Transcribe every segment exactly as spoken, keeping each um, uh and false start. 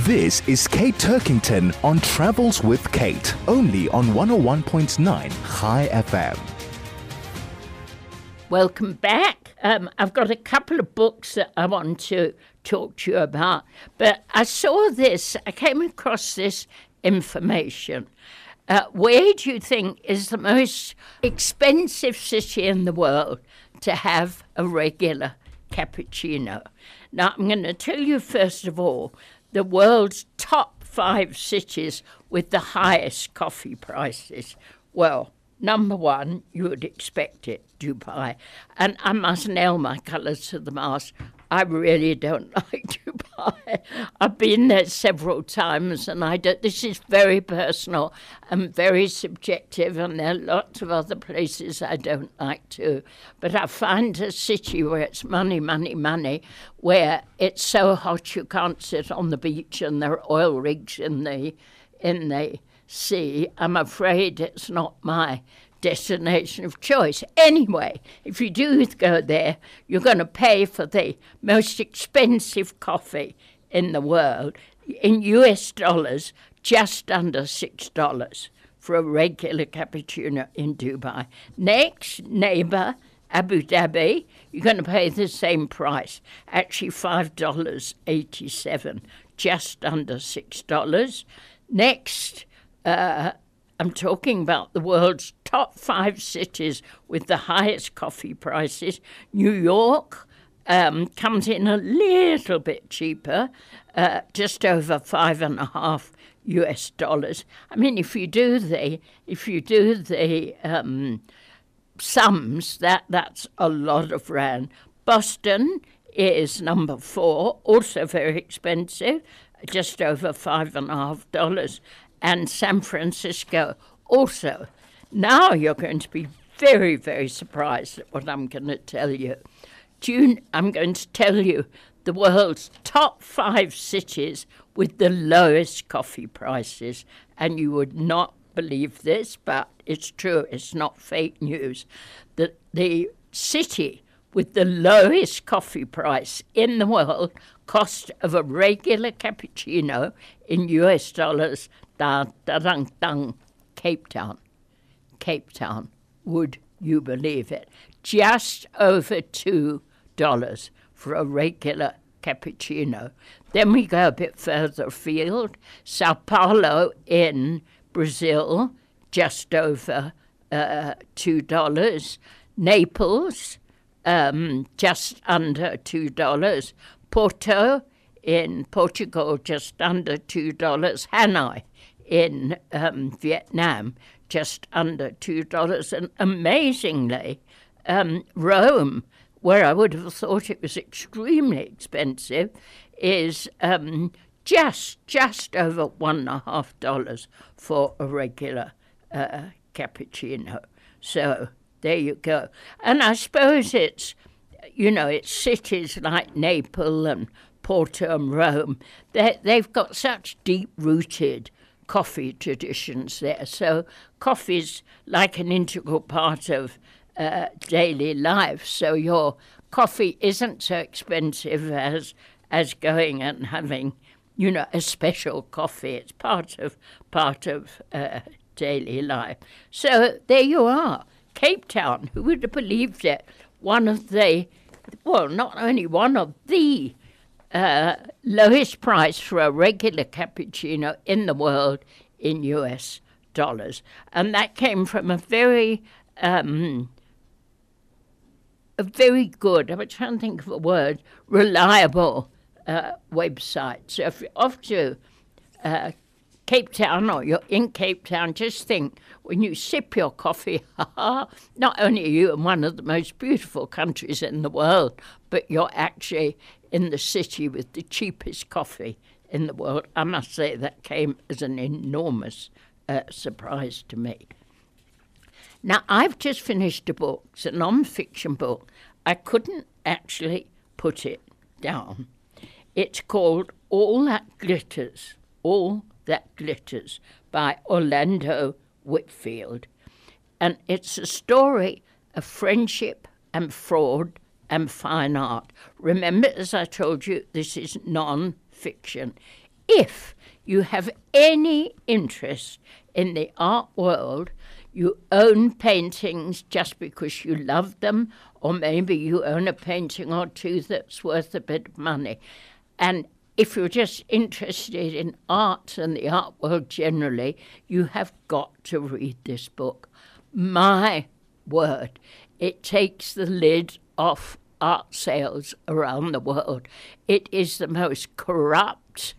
This is Kate Turkington on Travels with Kate, only on one oh one point nine High F M. Welcome back. Um, I've got a couple of books that I want to talk to you about, but I saw this, I came across this information. Uh, where do you think is the most expensive city in the world to have a regular cappuccino? Now, I'm going to tell you first of all the world's top five cities with the highest coffee prices. Well, number one, you would expect it, Dubai. And I must nail my colours to the mast. I really don't like Dubai. I've been there several times, and I don't, this is very personal and very subjective, and there are lots of other places I don't like too. But I find a city where it's money, money, money, where it's so hot you can't sit on the beach and there are oil rigs in the in the sea. I'm afraid it's not my destination of choice. Anyway, if you do go there, you're going to pay for the most expensive coffee in the world, in U S dollars, just under six dollars for a regular cappuccino in Dubai. Next, neighbour, Abu Dhabi, you're going to pay the same price, actually five dollars and eighty-seven cents, just under six dollars. Next, uh, I'm talking about the world's top five cities with the highest coffee prices. New York um, comes in a little bit cheaper, uh, just over five and a half U S dollars. I mean, if you do the if you do the um, sums, that that's a lot of rand. Boston is number four, also very expensive, just over five and a half dollars. And San Francisco also. Now you're going to be very, very surprised at what I'm going to tell you. June, I'm going to tell you the world's top five cities with the lowest coffee prices. And you would not believe this, but it's true, it's not fake news. The, the city with the lowest coffee price in the world, cost of a regular cappuccino in U S dollars, da da dang dang, Cape Town. Cape Town, would you believe it? Just over two dollars for a regular cappuccino. Then we go a bit further afield. Sao Paulo in Brazil, just over uh, two dollars. Naples, um, just under two dollars. Porto in Portugal, just under two dollars. Hanoi in um, Vietnam, just under two dollars. And amazingly, um, Rome, where I would have thought it was extremely expensive, is um, just just over one and a half dollars for a regular uh, cappuccino. So there you go. And I suppose it's, you know, it's cities like Naples and Porto and Rome. They, they've got such deep-rooted coffee traditions there. So coffee's like an integral part of uh, daily life. So your coffee isn't so expensive as as going and having, you know, a special coffee. It's part of part of uh, daily life. So there you are. Cape Town, who would have believed it? One of the, well, not only one of the uh, lowest price for a regular cappuccino in the world in U S dollars. And that came from a very, um, a very good, I'm trying to think of a word, reliable uh, website. So if you're off to uh, Cape Town or you're in Cape Town, just think, when you sip your coffee, not only are you in one of the most beautiful countries in the world, but you're actually in the city with the cheapest coffee in the world. I must say that came as an enormous uh, surprise to me. Now, I've just finished a book, it's a non-fiction book. I couldn't actually put it down. It's called All That Glitters, All That Glitters by Orlando Whitfield. And it's a story of friendship and fraud and fine art. Remember, as I told you, this is non-fiction. if you have any interest in the art world, you own paintings just because you love them, or maybe you own a painting or two that's worth a bit of money. And if you're just interested in art and the art world generally, you have got to read this book. My word, it takes the lid off art sales around the world. It is the most corrupt,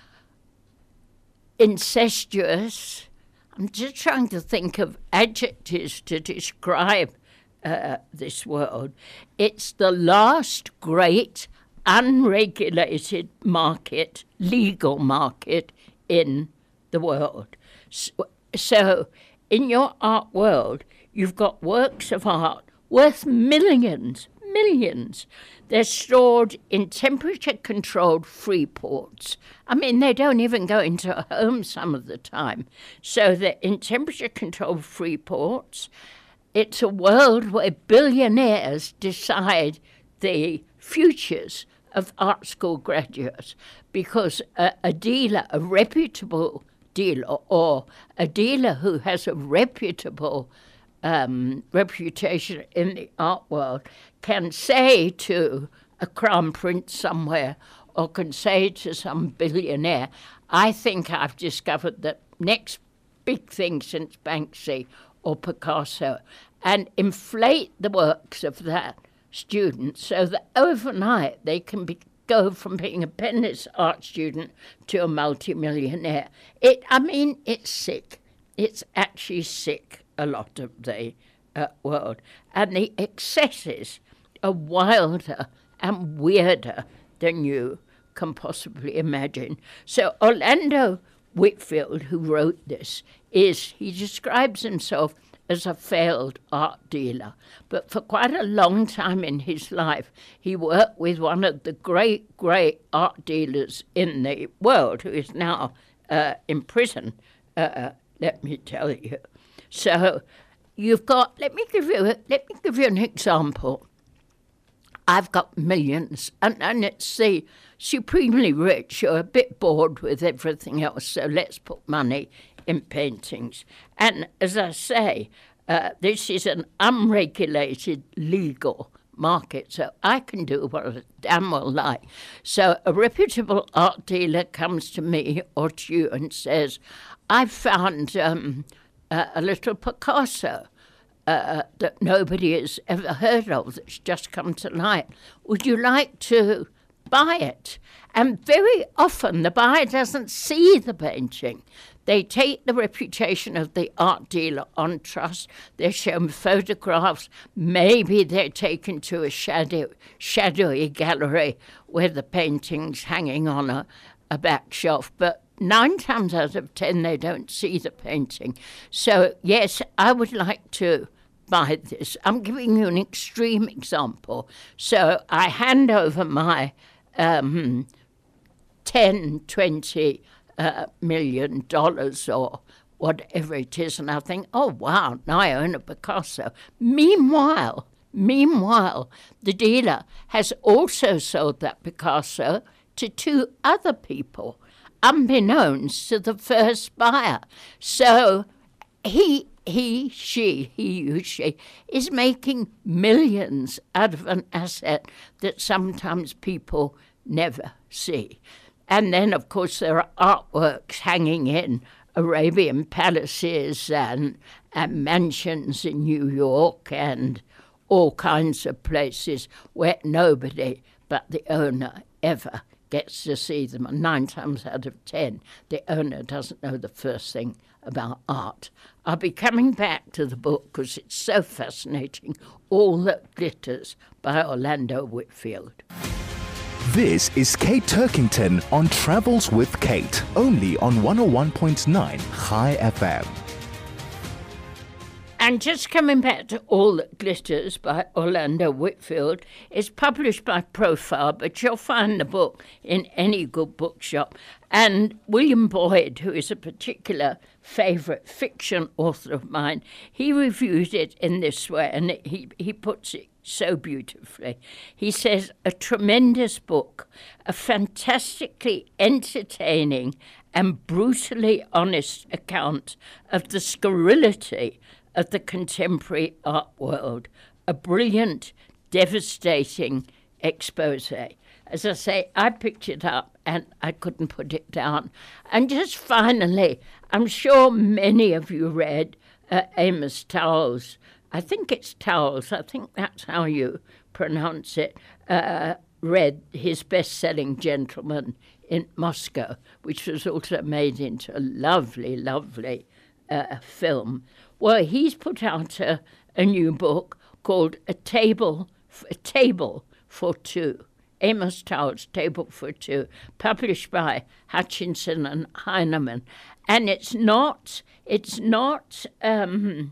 incestuous, I'm just trying to think of adjectives to describe uh, this world. It's the last great unregulated market, legal market in the world. So, so in your art world, you've got works of art worth millions, millions. They're stored in temperature-controlled free ports. I mean, they don't even go into a home some of the time. So they're in temperature-controlled free ports. It's a world where billionaires decide the futures of art school graduates, because a, a dealer, a reputable dealer, or a dealer who has a reputable um, reputation in the art world can say to a crown prince somewhere, or can say to some billionaire, I think I've discovered the next big thing since Banksy or Picasso, and inflate the works of that student so that overnight they can be, go from being a penniless art student to a multimillionaire. It, I mean, it's sick. It's actually sick, a lot of the uh, world. And the excesses are wilder and weirder than you can possibly imagine. So Orlando Whitfield, who wrote this, is, he describes himself as a failed art dealer. But for quite a long time in his life, he worked with one of the great, great art dealers in the world, who is now uh, in prison, uh, let me tell you. So you've got, let me give you, a, let me give you an example. I've got millions, and, and it's the supremely rich who are a bit bored with everything else, so let's put money in paintings. And as I say, uh, this is an unregulated legal market, so I can do what I damn well like. So a reputable art dealer comes to me or to you and says, I found um, a, a little Picasso uh, that nobody has ever heard of, that's just come to light. Would you like to buy it? And very often the buyer doesn't see the painting. They take the reputation of the art dealer on trust. They're shown photographs. Maybe they're taken to a shadow, shadowy gallery where the painting's hanging on a, a back shelf. But nine times out of ten, they don't see the painting. So, yes, I would like to buy this. I'm giving you an extreme example. So I hand over my um, ten, twenty Uh, million dollars or whatever it is, and I think, oh wow, now I own a Picasso. Meanwhile, meanwhile, the dealer has also sold that Picasso to two other people, unbeknownst to the first buyer. So he, he, she, he, you, she, is making millions out of an asset that sometimes people never see. And then, of course, there are artworks hanging in Arabian palaces and, and mansions in New York and all kinds of places where nobody but the owner ever gets to see them. And nine times out of ten, the owner doesn't know the first thing about art. I'll be coming back to the book because it's so fascinating, All That Glitters by Orlando Whitfield. This is Kate Turkington on Travels with Kate, only on one oh one point nine High F M. And just coming back to All That Glitters by Orlando Whitfield, it's published by Profile, but you'll find the book in any good bookshop. And William Boyd, who is a particular favourite fiction author of mine, he reviewed it in this way, and he, he puts it so beautifully. He says, a tremendous book, a fantastically entertaining and brutally honest account of the scurrility of the contemporary art world, a brilliant, devastating expose. As I say, I picked it up and I couldn't put it down. And just finally, I'm sure many of you read uh, Amos Towles. I think it's Towles, I think that's how you pronounce it, uh, read his best-selling Gentleman in Moscow, which was also made into a lovely, lovely uh, film. Well, he's put out a, a new book called A Table, a Table for Two. Amos Towles' Table for Two, published by Hutchinson and Heinemann. And it's not, it's not, um,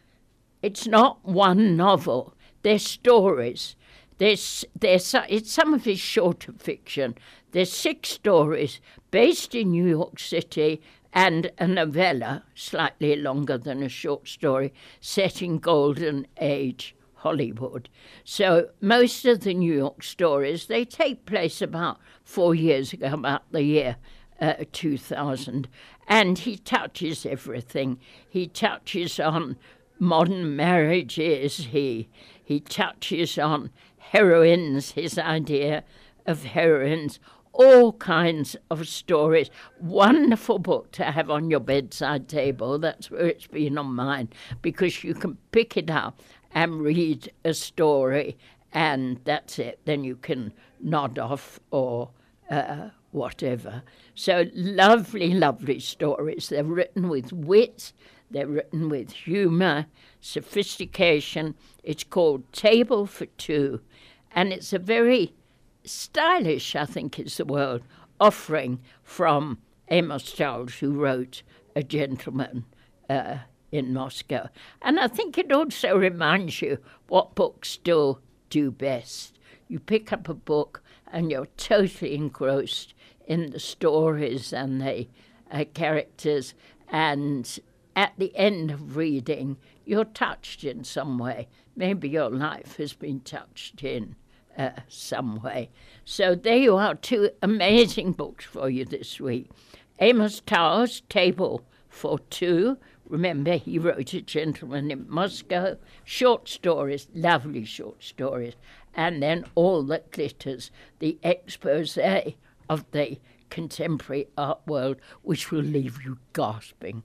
it's not one novel. They're stories. There's, there's, it's some of his shorter fiction. There's six stories based in New York City and a novella, slightly longer than a short story, set in Golden Age Hollywood. So most of the New York stories, they take place about four years ago, about the year uh, two thousand. And he touches everything. He touches on modern marriages. He, he touches on heroines, his idea of heroines, all kinds of stories. Wonderful book to have on your bedside table. That's where it's been on mine, because you can pick it up and read a story, and that's it. Then you can nod off or uh, whatever. So lovely, lovely stories. They're written with wit. They're written with humour, sophistication. It's called Table for Two, and it's a very stylish, I think is the word, offering from Amos Towles, who wrote A Gentleman uh, in Moscow. And I think it also reminds you what books still do best. You pick up a book and you're totally engrossed in the stories and the uh, characters, and at the end of reading, you're touched in some way. Maybe your life has been touched in Uh, some way. So there you are, two amazing books for you this week. Amos Towles, Table for Two. Remember, he wrote A Gentleman in Moscow. Short stories, lovely short stories. And then All That Glitters, the expose of the contemporary art world, which will leave you gasping,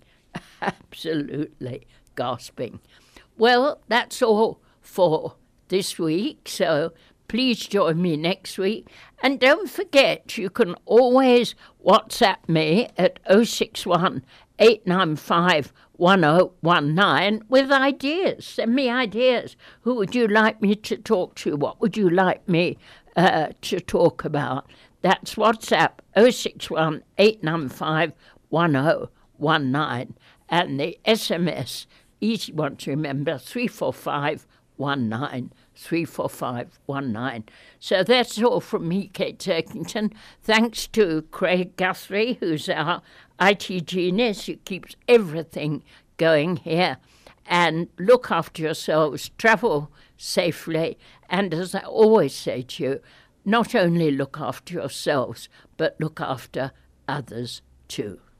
absolutely gasping. Well, that's all for this week, so please join me next week. And don't forget, you can always WhatsApp me at oh six one, eight nine five, one oh one nine with ideas. Send me ideas. Who would you like me to talk to? What would you like me uh, to talk about? That's WhatsApp, oh six one, eight nine five, one oh one nine. And the S M S, easy one to remember, three four five one nine. three four five one nine. So that's all from me, Kate Turkington. Thanks to Craig Guthrie, who's our I T genius, who keeps everything going here. And look after yourselves, travel safely, and as I always say to you, not only look after yourselves, but look after others too.